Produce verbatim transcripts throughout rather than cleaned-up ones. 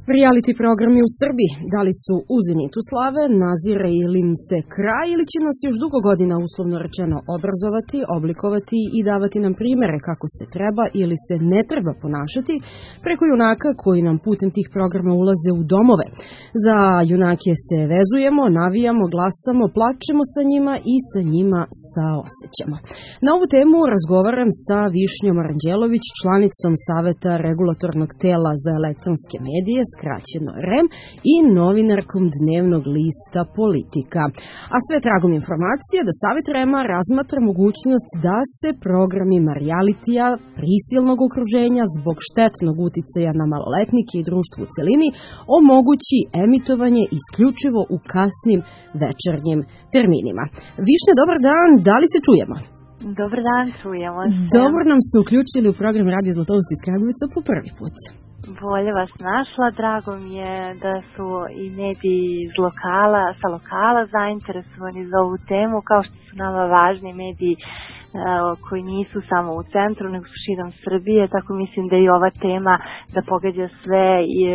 Reality programi u Srbiji, da li su u zenitu slave, nazire ili im se kraj ili će nas još dugo godina uslovno rečeno obrazovati, oblikovati i davati nam primere kako se treba ili se ne treba ponašati preko junaka koji nam putem tih programa ulaze u domove. Za junake se vezujemo, navijamo, glasamo, plačemo sa njima i sa njima saosećamo. Na ovu temu razgovaram sa Višnjom Aranđelović, članicom Saveta regulatornog tela za elektronske medije, skraćeno R E M, i novinarkom dnevnog lista Politika. A sve tragom informacije da Savet R E M-a razmatra mogućnost da se programima realitija, prisilnog okruženja zbog štetnog uticaja na maloletnike i društvo u celini omogući emitovanje isključivo u kasnim večernjim terminima. Višnja, dobar dan, da li se čujemo? Dobar dan, čujemo se. Dobro nam se uključili u program Radio Zlatoust iz Kragujevca po prvi put. Bolje vas našla, drago mi je da su i mediji iz lokala, sa lokala zainteresovani za ovu temu, kao što su nama važni mediji koji nisu samo u centru, nego su širom Srbije, tako mislim da i ova tema da pogađa sve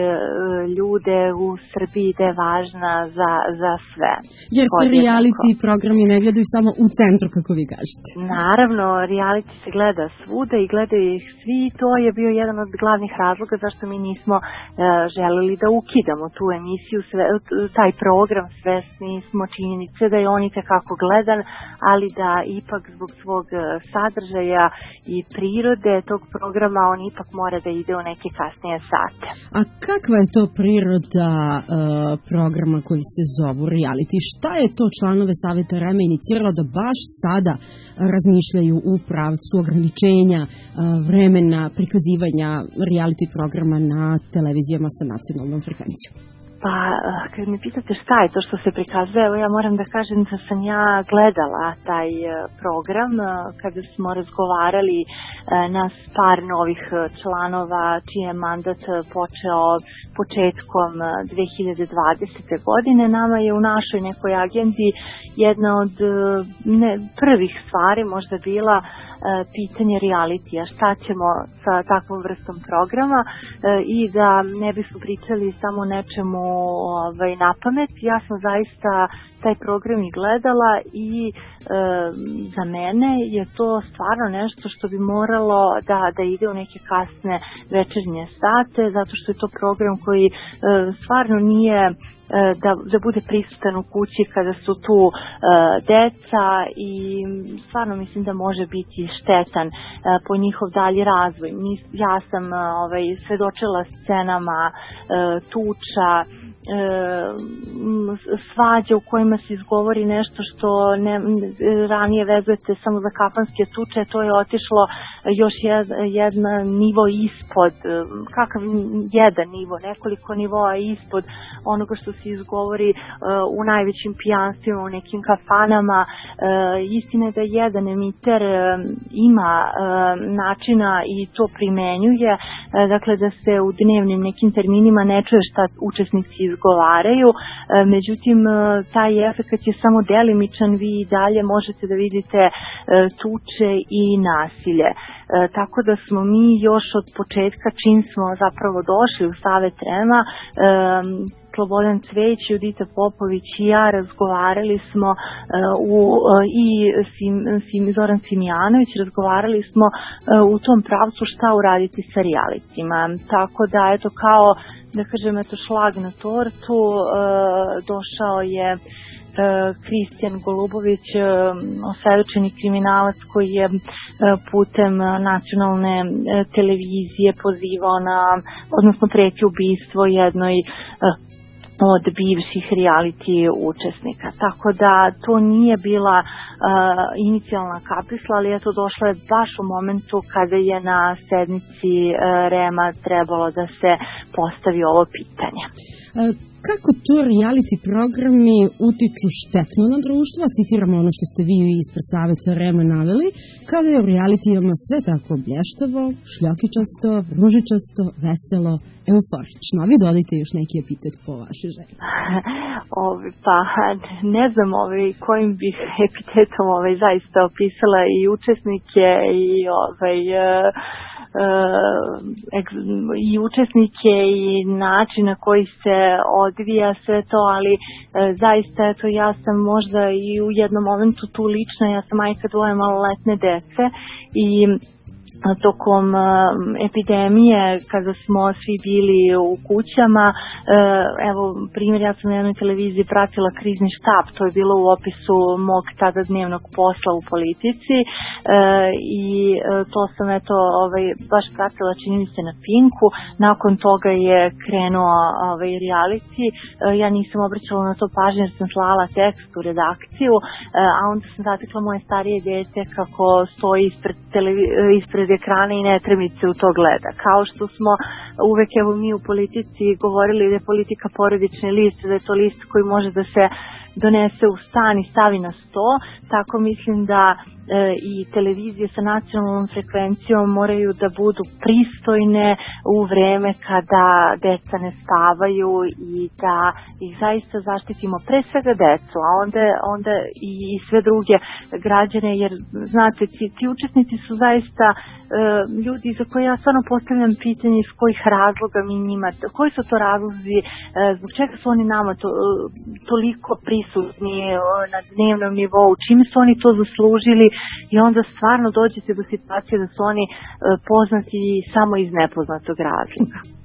ljude u Srbiji, da je važna za, za sve. Jer se reality programi ne gledaju samo u centru, kako vi kažete. Naravno, reality se gleda svuda i gledaju ih svi. To je bio jedan od glavnih razloga zašto mi nismo uh, želeli da ukidamo tu emisiju, sve, taj program. Svesni smo činjenice da je on i tekako gledan, ali da ipak zbog svog sadržaja i prirode tog programa on ipak mora da ide u neke kasnije sate. A kakva je to priroda uh, programa koji se zovu reality? Šta je to članove Saveta R E M-a iniciralo da baš sada razmišljaju u pravcu ograničenja uh, vremena prikazivanja reality programa na televizijama sa nacionalnom frekvencijom? Pa, kad mi pitate šta je to što se prikazuje, evo ja moram da kažem da sam ja gledala taj program kada smo razgovarali nas par novih članova čiji je mandat počeo početkom dve hiljade dvadesete. godine. Nama je u našoj nekoj agendi jedna od ne, prvih stvari možda bila pitanje realitija, šta ćemo sa takvom vrstom programa i da ne bismo pričali samo nečemu ovaj, na pamet. Ja sam zaista taj program i gledala i e, za mene je to stvarno nešto što bi moralo da, da ide u neke kasne večernje sate, zato što je to program koji e, stvarno nije Da, da bude prisutan u kući kada su tu uh, deca i stvarno mislim da može biti štetan uh, po njihov dalji razvoj. Ja sam uh, ovaj, svedočila scenama uh, tuča, svađa u kojima se izgovori nešto što ne, ranije vezujete samo za kafanske tuče, to je otišlo još jed, jedna nivo ispod, kakav jedan nivo, nekoliko nivoa ispod onoga što se izgovori uh, u najvećim pijanstvima, u nekim kafanama. Uh, istina je da jedan emiter uh, ima uh, načina i to primenjuje, uh, dakle da se u dnevnim nekim terminima ne čuje šta učesnici izgovaraju, uh, međutim uh, taj efekt je samo delimičan, vi i dalje možete da vidite uh, tuče i nasilje. Uh, tako da smo mi još od početka, čim smo zapravo došli u Savet R E M-a, um, Slobodan Cvejić, Judita Popović i ja razgovarali smo uh, u, uh, i Sim, Sim, Zoran Simijanović, razgovarali smo uh, u tom pravcu šta uraditi sa realitima. Tako da, eto, kao, da kažem, eto, šlag na tortu, uh, došao je Kristijan Golubović, osvedočeni kriminalac koji je putem nacionalne televizije pozivao na, odnosno pretio ubistvo jednoj od bivših reality učesnika. Tako da to nije bila uh, inicijalna kapisla, ali je to došlo je baš u momentu kada je na sednici uh, R E M-a trebalo da se postavi ovo pitanje. Kako to reality programi utiču štetno na društvo? Citiramo ono što ste vi ispred Saveta R E M-a naveli, kada je u realitijama sve tako blještavo, šljokičasto, ružičasto, veselo, euforično. A vi dodajte još neki epitet po vašoj želji. Ovi, pa, ne znam ovi, kojim bih epitetom ovaj, zaista opisala i učesnike i ovaj, i učesnike i način na koji se odvija sve to, ali zaista eto ja sam možda i u jednom momentu tu lična, ja sam majka dvoje maloletne dece i tokom epidemije kada smo svi bili u kućama, evo primjer, ja sam na jednoj televiziji pratila krizni štab, to je bilo u opisu mog tada dnevnog posla u politici i to sam eto ovaj, baš pratila, čini mi se, na Pinku. Nakon toga je krenuo ovaj, reality, ja nisam obraćala na to pažnje jer sam slala tekst u redakciju, a onda sam zatekla moje starije dete kako stoji ispred, televi- ispred ekrana i netremice u to gleda. Kao što smo uvek, evo mi u politici govorili da je politika porodični list, da je to list koji može da se donese u stan i stavi na sto, tako mislim da e, i televizije sa nacionalnom frekvencijom moraju da budu pristojne u vreme kada deca ne spavaju i da ih zaista zaštitimo, pre svega decu, a onda, onda i, i sve druge građane, jer znate, ti, ti učesnici su zaista e, ljudi za koje ja stvarno postavljam pitanje iz kojih razloga mi njima, koji su to razlozi, e, zbog čega su oni nama to, toliko prisutni na dnevnom nivou, čime su oni to zaslužili, i onda stvarno dođete do situacije da su oni poznati samo iz nepoznatog razloga. E,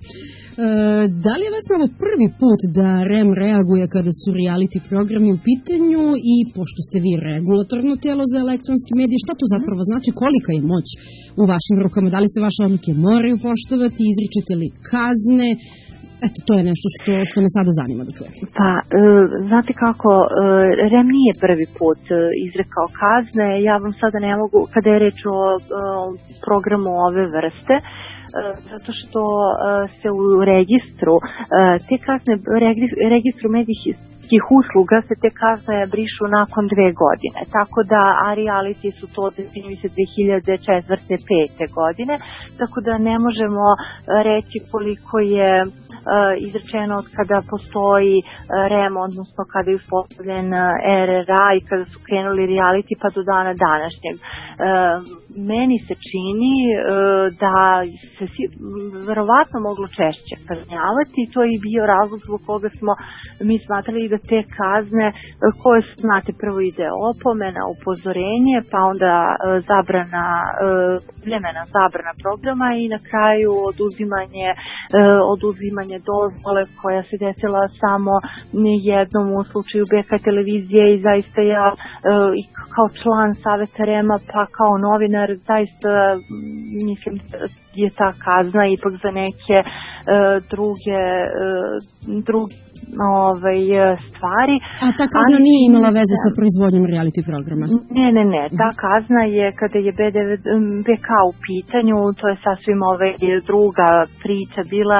da li je vas ovo prvi put da R E M reaguje kada su reality programi u pitanju, i pošto ste vi regulatorno telo za elektronske medije, šta to zapravo znači, kolika je moć u vašim rukama, da li se vaše odluke moraju poštovati, izričete li kazne? Eto, to je nešto što, što me sada zanima da čujem. Pa, e, znate kako, e, R E M nije prvi put e, izrekao kazne, ja vam sada ne mogu, kada je reč o e, programu ove vrste, e, zato što e, se u registru, e, te kazne, registru medijskih usluga se te kazne brišu nakon dve godine, tako da, a reality su to čini se dve hiljade četvrte pete godine, tako da ne možemo reći koliko je izrečeno od kada postoji R E M, odnosno kada je uspostavljen R R A i kada su krenuli reality pa do dana današnjeg. Meni se čini da se verovatno moglo češće kažnjavati, i to je i bio razlog zbog koga smo mi smatrali da te kazne koje su, znate, prvo ide opomena, upozorenje, pa onda zabrana, vremena zabrana programa i na kraju oduzimanje, oduzimanje dozvole koja se desila samo jednom u slučaju B K televizije, i zaista ja i kao član saveta R E M-a pa kao novinar zaista mislim je ta kazna ipak za neke druge druge ovaj, stvari. A ta kazna ali, nije imala veze sa proizvodnjom reality programa? Ne, ne, ne. Ta kazna je kada je B K u pitanju, to je sasvim ovaj, druga priča bila,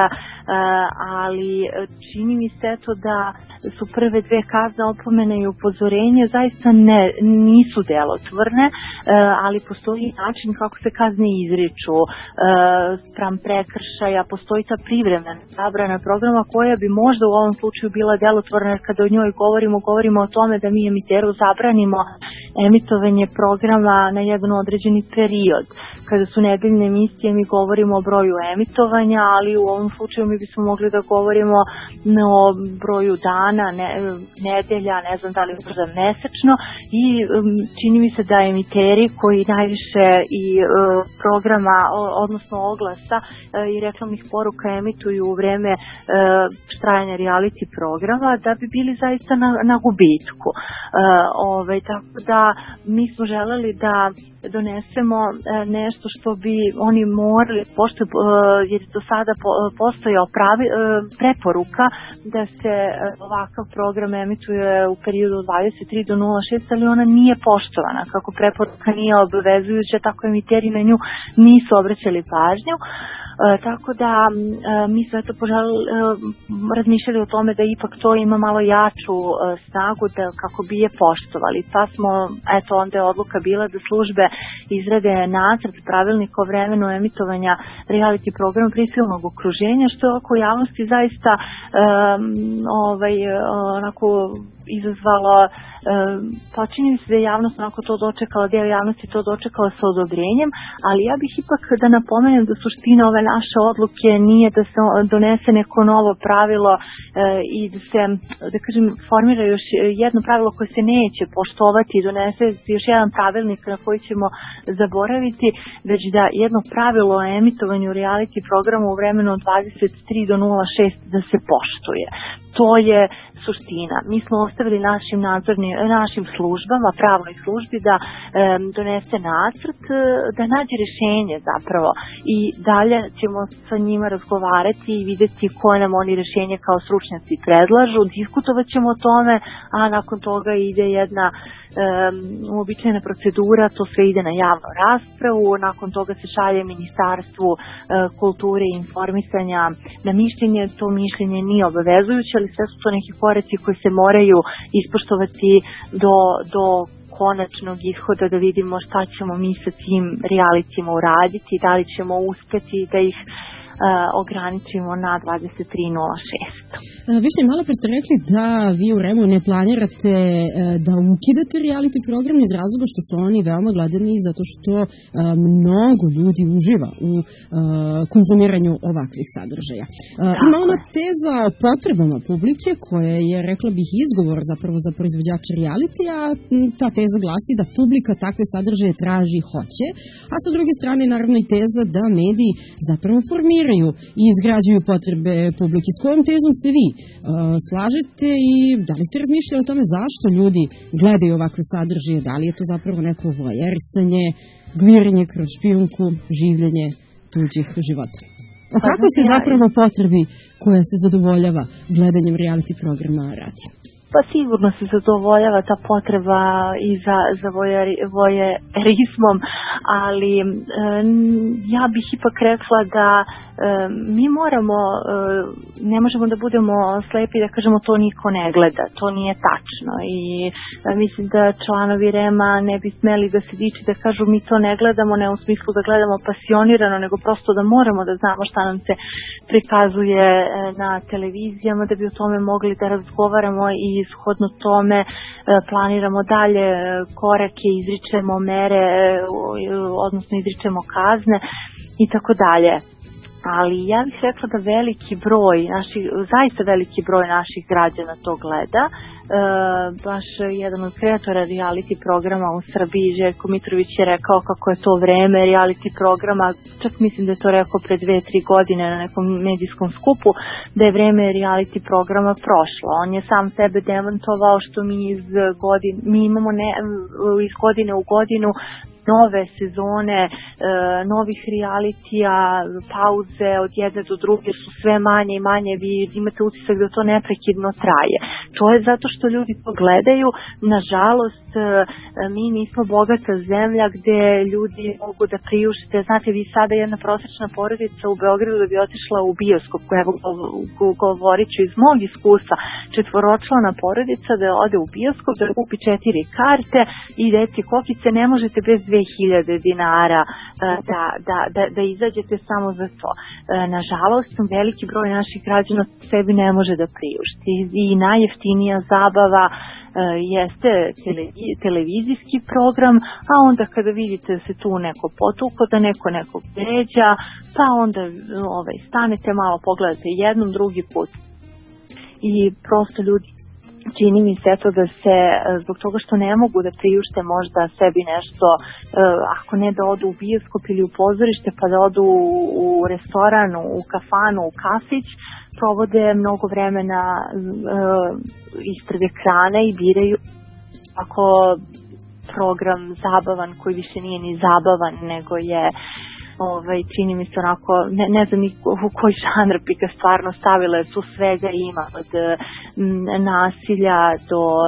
ali čini mi se to da su prve dve kazne, opomene i upozorenje, zaista ne, nisu delotvorne, ali postoji način kako se kazne izriču spram prekršaja, postoji ta privremena zabrana programa koja bi možda u ovom slučaju bila delotvorna, jer kada o njoj govorimo, govorimo o tome da mi emiteru zabranimo emitovanje programa na jedan određeni period. Kada su nedeljne emisije mi govorimo o broju emitovanja, ali u ovom slučaju mi bismo mogli da govorimo o broju dana, ne, nedelja, ne znam da li možda mesečno, i um, čini mi se da emiteri koji najviše i uh, programa, odnosno oglasa uh, i reklamnih poruka emituju u vreme uh, trajanja reality programa, da bi bili zaista na, na gubitku. Uh, ovaj, tako da mi smo želeli da donesemo uh, nešto što bi oni morali, pošto uh, jer do sada po, uh, postojao pravi, uh, preporuka da se uh, ovakav program emituje u periodu od dvadeset tri do nula šest, ali ona nije poštovana. Kako preporuka nije obavezujuća, tako emiteri na nju nisu obraćali pažnju. E, tako da e, mi smo eto poželjeli, e, razmišljali o tome da ipak to ima malo jaču e, snagu da kako bi je poštovali. Pa smo, eto, onda je odluka bila da službe izrade nacrt pravilnika o vremenu emitovanja reality programa prisilnog okruženja, što je oko javnosti zaista e, ovaj, onako izazvalo, e, počinje se da je javnost onako to dočekala, deo javnosti to dočekala sa odobrenjem, ali ja bih ipak da napomenem da suština ove naše odluke nije da se donese neko novo pravilo e, i da se, da kažem, formira još jedno pravilo koje se neće poštovati i donese još jedan pravilnik na koji ćemo zaboraviti, već da jedno pravilo o emitovanju reality programa u vremenu od dvadeset tri do nula šest da se poštuje. To je suština. Mi smo ostavili našim nadzornim, našim službama, pravnoj službi da e, donese nacrt, da nađe rješenje zapravo i dalje ćemo sa njima razgovarati i vidjeti koje nam oni rješenje kao stručnjaci predlažu, diskutovat ćemo o tome, a nakon toga ide jedna Um, uobičajena procedura, to sve ide na javnu raspravu, nakon toga se šalje Ministarstvu uh, kulture i informisanja na mišljenje, to mišljenje nije obavezujuće, ali sve su to neki koraci koji se moraju ispoštovati do, do konačnog ishoda, da vidimo šta ćemo mi sa tim realitima uraditi, da li ćemo uspjeti da ih Uh, ograničimo na dvadeset tri nula šest. Vi ste malo pre ste rekli da vi u REM-u ne planirate uh, da ukidate reality program iz razloga što su oni veoma gledani zato što uh, mnogo ljudi uživa u uh, konzumiranju ovakvih sadržaja. Uh, ima ona teza o potrebama publike koja je, rekla bih, izgovor zapravo za proizvođače reality, a ta teza glasi da publika takve sadržaje traži i hoće, a sa druge strane naravno i teza da mediji zapravo formiraju i izgrađuju potrebe publike. S kojom tezom se vi uh, slažete i da li ste razmišljali o tome zašto ljudi gledaju ovakve sadržaje? Da li je to zapravo neko voajerisanje, gvirenje kroz špijunku, življenje tuđih života? A kako se zapravo potrebi koja se zadovoljava gledanjem reality programa radi? Pa sigurno se zadovoljava ta potreba i za, za vojerizmom, ali e, ja bih ipak rekla da e, mi moramo, e, ne možemo da budemo slepi da kažemo to niko ne gleda, to nije tačno i e, mislim da članovi REM-a ne bi smeli da se diči da kažu mi to ne gledamo, ne u smislu da gledamo pasionirano, nego prosto da moramo da znamo šta nam se prikazuje e, na televizijama, da bi o tome mogli da razgovaramo i shodno tome planiramo dalje korake, izričemo mere, odnosno izričemo kazne i tako dalje. Ali ja bih rekla da veliki broj, naši, zaista veliki broj naših građana to gleda. E, baš jedan od kreatora reality programa u Srbiji, Željko Mitrović, je rekao kako je to vreme reality programa, čak mislim da je to rekao pre dve, tri godine na nekom medijskom skupu, da je vreme reality programa prošlo. On je sam sebe demantovao što mi iz godine, mi imamo ne, iz godine u godinu nove sezone, e, novih realitija, pauze od jedne do druge su sve manje i manje, vi imate utisak da to neprekidno traje. To je zato što ljudi to gledaju. Nažalost, e, mi nismo bogata zemlja gde ljudi mogu da priušte. Znate, vi sada jedna prosječna porodica u Beogradu da bi otišla u bioskop, evo govorit ću iz mog iskustva, četvoročlana porodica da ode u bioskop, da kupi četiri karte i deci kokice, ne možete bez dve hiljade dinara da, da, da, da izađete samo za to. Nažalost, veliki broj naših građana sebi ne može da priušti i najjeftinija zabava jeste televizijski program, a onda kada vidite da se tu neko potuko, da neko neko vređa, pa onda ovaj, stanete malo, pogledate jednom, drugi put i prosto ljudi čini mi se to da se zbog toga što ne mogu da priušte možda sebi nešto, ako ne da odu u bioskop ili u pozorište, pa da odu u restoran, u kafanu, u kafić, provode mnogo vremena ispred ekrana i biraju ako program zabavan koji više nije ni zabavan, nego je Ovaj, čini mi se onako, ne, ne znam u koji žanr bi ga stvarno stavila, jer tu svega ima od m, nasilja do e,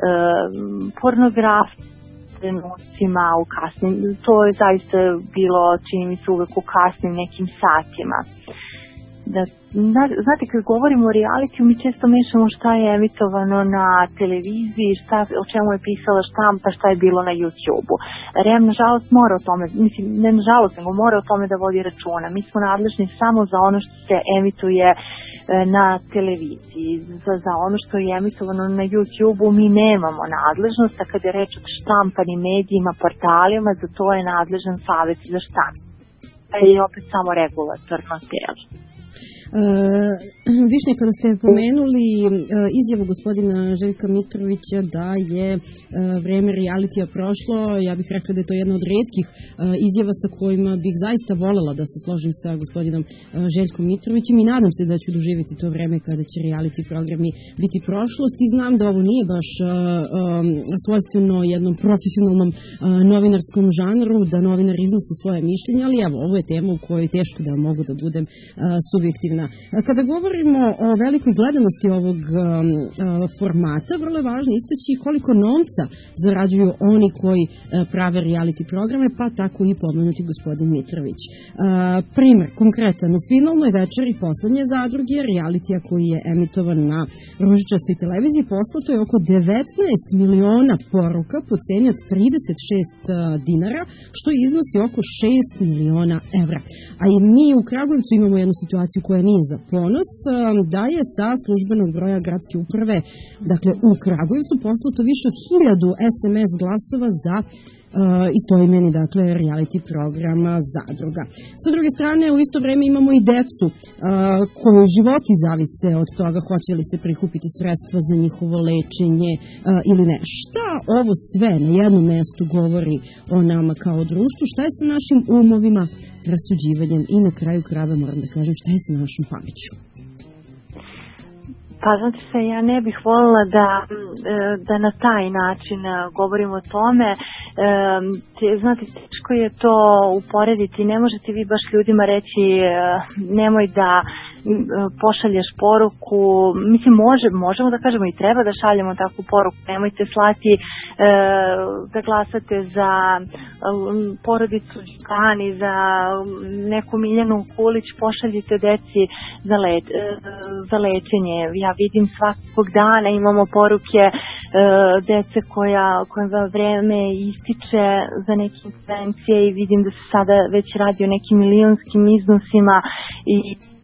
pornografije trenucima u kasnim, to je zaista bilo, čini mi se, uvek u kasnim nekim satima. Da, znate, kad govorimo o realitiju, mi često mešamo šta je emitovano na televiziji, šta, o čemu je pisala štampa, šta je bilo na YouTube-u. REM, nažalost, mora o tome, mislim, ne nažalost, nego mora o tome da vodi računa. Mi smo nadležni samo za ono što se emituje na televiziji. Za, za ono što je emitovano na YouTube-u mi nemamo nadležnost, a kad je reč o štampanim medijima, portalima, za to je nadležan Savet za štampu. I opet samo regulatorno telo. Uh, Višnja, kada ste pomenuli uh, izjavu gospodina Željka Mitrovića da je uh, vreme realitija prošlo, ja bih rekla da je to jedna od retkih uh, izjava sa kojima bih zaista volela da se složim sa gospodinom uh, Željkom Mitrovićem i nadam se da ću doživjeti to vreme kada će reality programi biti prošlost i znam da ovo nije baš uh, um, svojstveno jednom profesionalnom uh, novinarskom žanru, da novinar iznosi svoje mišljenje, ali evo, ovo je tema u kojoj teško da mogu da budem uh, subjektivna. Kada govorimo o velikoj gledanosti ovog um, formata, vrlo je važno istaći koliko novca zarađuju oni koji uh, prave reality programe, pa tako i pomenuti gospodin Mitrović. Uh, primer, konkretan, u finalnoj večeri poslednje zadruge, realitija koji je emitovan na ružičastoj televiziji, poslato je oko devetnaest miliona poruka po ceni od trideset šest dinara, što iznosi oko šest miliona evra. A i mi u Kragujevcu imamo jednu situaciju koja nije za ponos, da je sa službenog broja gradske uprave, dakle u Kragujevcu, poslato više od hiljadu es em es glasova za Uh, istoimeni, dakle, reality programa Zadruga. Sa druge strane, u isto vreme imamo i decu uh, koju životi zavise od toga hoće li se prikupiti sredstva za njihovo lečenje uh, ili ne. Šta ovo sve na jednom mestu govori o nama kao društvu? Šta je sa našim umovima, rasuđivanjem i na kraju krajeva, moram da kažem, šta je sa našom pameću? Pa znači se, ja ne bih voljela da, da na taj način govorim o tome. E, znate, teško je to uporediti. Ne možete vi baš ljudima reći nemoj da pošalješ poruku. Mislim, može, možemo da kažemo i treba da šaljemo takvu poruku. Nemojte slati e, da glasate za porodicu Đukani, za neku Miljanu Kulić, pošaljite deci za, le, za lečenje. Ja vidim svakog dana, imamo poruke e, dece koja, koja vreme ističe za neke intervencije i vidim da se sada već radi o nekim milionskim iznosima i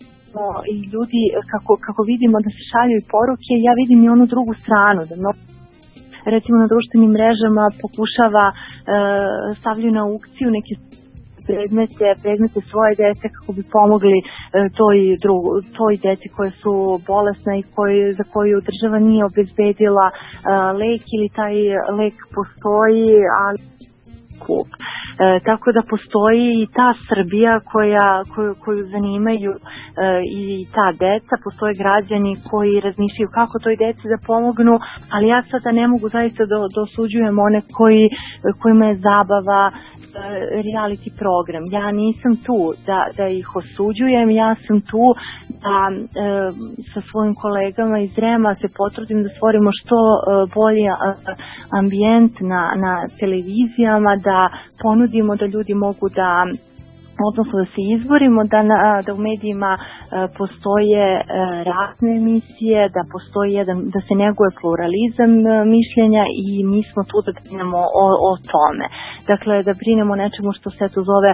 i ljudi, kako, kako vidimo da se šalju i poruke, ja vidim i onu drugu stranu, da mnogo, recimo na društvenim mrežama pokušava e, stavljaju na aukciju neke predmete, predmete svoje dece kako bi pomogli e, toj, drugo, toj deci koje su bolesne i koji, za koju država nije obezbedila e, lek ili taj lek postoji, ali kup. E, tako da postoji i ta Srbija koja, koju, koju zanimaju e, i ta deca, postoje građani koji razmišljaju kako toj deci da pomognu, ali ja sada ne mogu zaista da, da osuđujem one koji, kojima je zabava reality program. Ja nisam tu da, da ih osuđujem, ja sam tu da e, sa svojim kolegama iz REM-a se potrudim da stvorimo što e, bolji ambijent na, na televizijama, da ponudimo da ljudi mogu da odnosno da se izborimo, da, na, da u medijima e, postoje e, razne emisije, da postoji jedan, da se neguje pluralizam e, mišljenja i mi smo tu da brinemo o, o tome. Dakle, da brinemo o nečemu što se to zove e,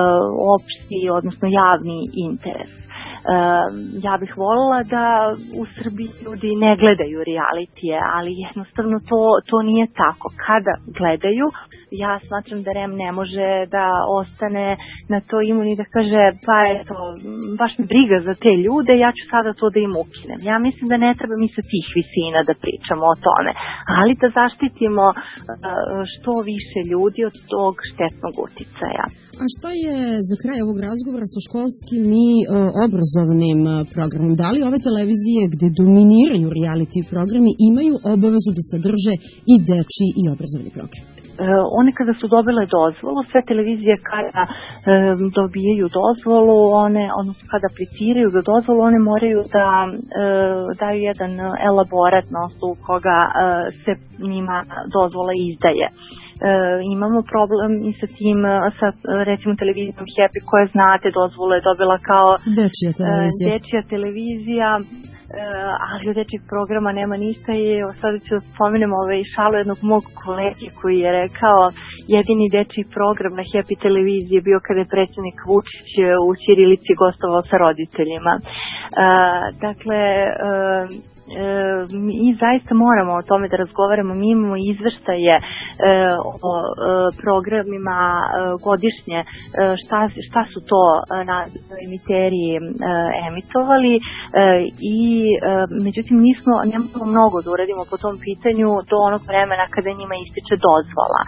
opšti, odnosno javni interes. E, ja bih voljela da u Srbiji ljudi ne gledaju realitije, ali jednostavno to, to nije tako. Kada gledaju, ja smatram da REM ne može da ostane na to imun i da kaže pa eto, baš mi briga za te ljude, ja ću sada to da im ukinem. Ja mislim da ne treba mi sa tih visina da pričamo o tome, ali da zaštitimo što više ljudi od tog štetnog uticaja. A šta je za kraj ovog razgovora sa školskim i uh, obrazovnim uh, programom? Da li ove televizije gde dominiraju reality programi imaju obavezu da sadrže i dečiji i obrazovni program? One kada su dobile dozvolu, sve televizije kada e, dobijaju dozvolu, one, odnosno kada apliciraju za dozvolu, one moraju da e, daju jedan elaborat na osnovu koga e, se njima dozvola izdaje. E, imamo problem i sa tim, sa recimo televizijom Happy koja znate dozvolu je dobila kao dečija televizija. E, dečija televizija. Uh, ali od dečjeg programa nema ništa i sada ću spomenem ovaj šalu jednog mog kolege koji je rekao jedini dečiji program na Happy televiziji bio kada je predsjednik Vučić u ćirilici gostovao sa roditeljima. Uh, dakle, uh, mi zaista moramo o tome da razgovaramo. Mi imamo izveštaje o programima godišnje, šta, šta su to na emiteri emitovali i međutim nismo, nemamo mnogo da uradimo po tom pitanju do onog vremena kada njima ističe dozvola,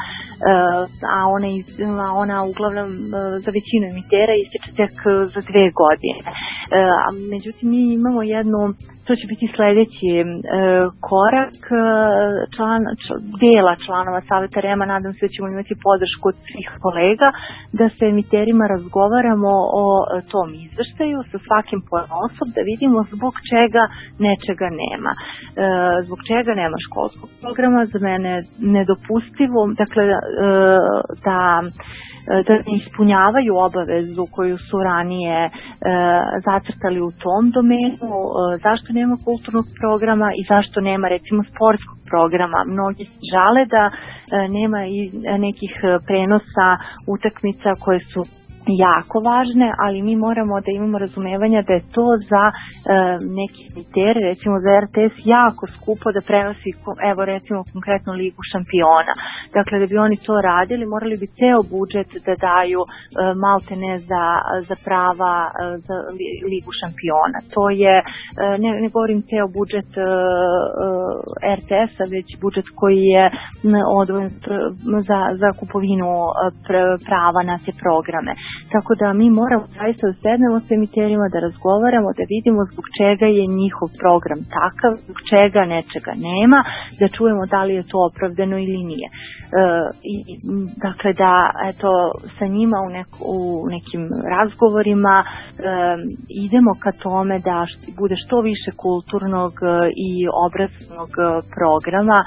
a ona, ona uglavnom za većinu emitera ističe tek za dve godine. Međutim mi imamo jednu, to će biti sljedeći e, korak član, čl, dela članova Saveta REM-a, nadam se da ćemo imati podršku od svih kolega, da se emiterima razgovaramo o tom izveštaju sa svakim ponaosob, da vidimo zbog čega nečega nema. E, zbog čega nema školskog programa, za mene nedopustivo, dakle e, da da ne ispunjavaju obavezu koju su ranije e, zacrtali u tom domenu, e, zašto nema kulturnog programa i zašto nema recimo sportskog programa. Mnogi žale da e, nema i nekih prenosa utakmica koje su jako važne, ali mi moramo da imamo razumevanja da je to za e, neki emiter, recimo za R T S, jako skupo da prenosi, evo recimo konkretno Ligu šampiona. Dakle, da bi oni to radili, morali bi ceo budžet da daju e, malte ne za, za prava e, za Ligu šampiona. To je, e, ne, ne govorim ceo budžet e, e, R T S-a, već budžet koji je odvojen za, za kupovinu prava na te programe. Tako da mi moramo zaista da sednemo s emiterima, da razgovaramo, da vidimo zbog čega je njihov program takav, zbog čega nečega nema, da čujemo da li je to opravdano ili nije. E, i, dakle, da eto, sa njima u, nek, u nekim razgovorima e, idemo ka tome da št, bude što više kulturnog i obrazovnog programa, e,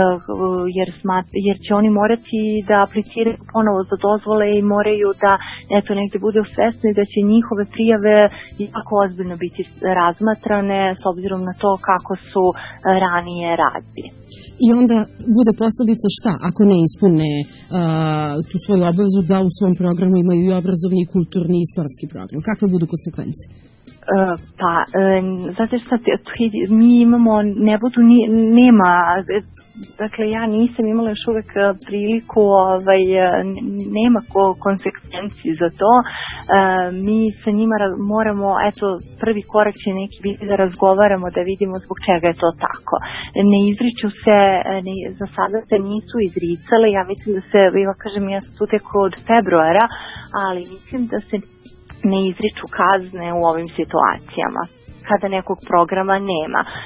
jer, smat, jer će oni morati da apliciraju ponovo za dozvole i moraju da eto negdje bude svesni da će njihove prijave jako ozbiljno biti razmatrane s obzirom na to kako su ranije radili. I onda bude posljedica šta ako ne ispune uh, tu svoju obavezu da u svom programu imaju i obrazovni, kulturni i sportski program? Kakve budu konsekvence? Uh, pa, um, znate šta, mi imamo, ne budu, ni, nema... Dakle, ja nisam imala još uvek priliku, ovaj, nema konsekvenci za to. E, mi sa njima moramo, eto, prvi korak će neki biti da razgovaramo, da vidimo zbog čega je to tako. Ne izriču se, ne, za sada se nisu izricale, ja mislim da se, ja kažem, ja sam tu tek od februara, ali mislim da se ne izriču kazne u ovim situacijama kada nekog programa nema. Um,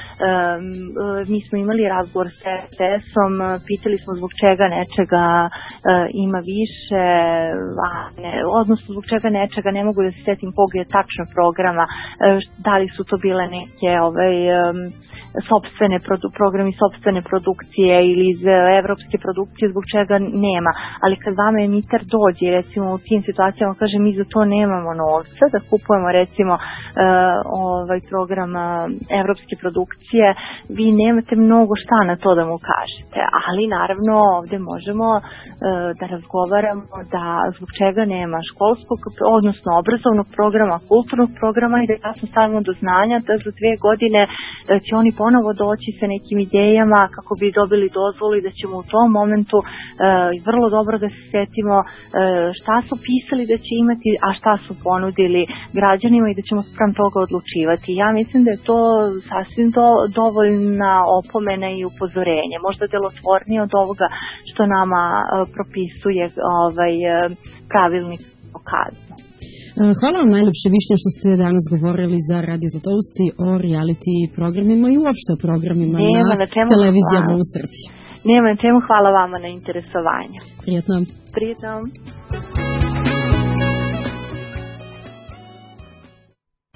mi smo imali razgovor s R T S-om, pitali smo zbog čega nečega uh, ima više, a ne, odnosno zbog čega nečega, ne mogu da se setim kog je tačno programa, uh, da li su to bile neke ovaj, um, sopstvene produ, programi sopstvene produkcije ili iz evropske produkcije, zbog čega nema. Ali kad vama emiter dođe, recimo u tim situacijama kaže mi za to nemamo novca, da kupujemo recimo uh, ovaj program uh, evropske produkcije, vi nemate mnogo šta na to da mu kažete. Ali naravno ovdje možemo uh, da razgovaramo da zbog čega nema školskog, odnosno obrazovnog programa, kulturnog programa i da jasno stavimo do znanja da za dve godine uh, će oni ponovo doći sa nekim idejama kako bi dobili dozvolu i da ćemo u tom momentu e, vrlo dobro da se setimo e, šta su pisali da će imati, a šta su ponudili građanima i da ćemo spram toga odlučivati. Ja mislim da je to sasvim do, dovoljna opomena i upozorenje, možda delotvornije od ovoga što nama e, propisuje ovaj, e, pravilnik o kazni. Hvala vam najljepše Višnja što ste danas govorili za Radio Zlatoust o reality programima i uopšte o programima Nema na, na televizijama u Srbiji. Nema na čemu, hvala vama na interesovanju. Prijetno. Prijetno.